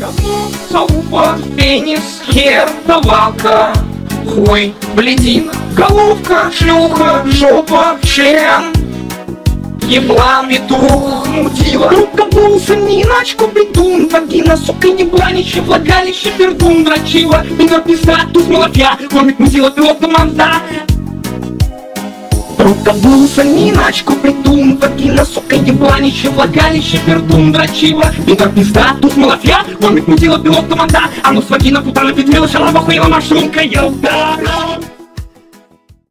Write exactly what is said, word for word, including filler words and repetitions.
Залупа, пенис, хер, давалка, хуй, блядина, головка, шлюха, жопа, член, еблан, петух, мудила, рука, буса, миночку, бедун, вагина, сука, ебланище, влагалище, пердун, дрочила, пина, пизда, туз, молотья, кормит, мудила, пилот, манда. Рука, буса, миночку, придум, вагина, сука, ебланище, влагалище, пердун, дрочила, пина, пизда, туз, молотья, кормит, мудила, пилот, манда. А ну с вагина, путана, петлила, шалава, хуела, машинка, елда.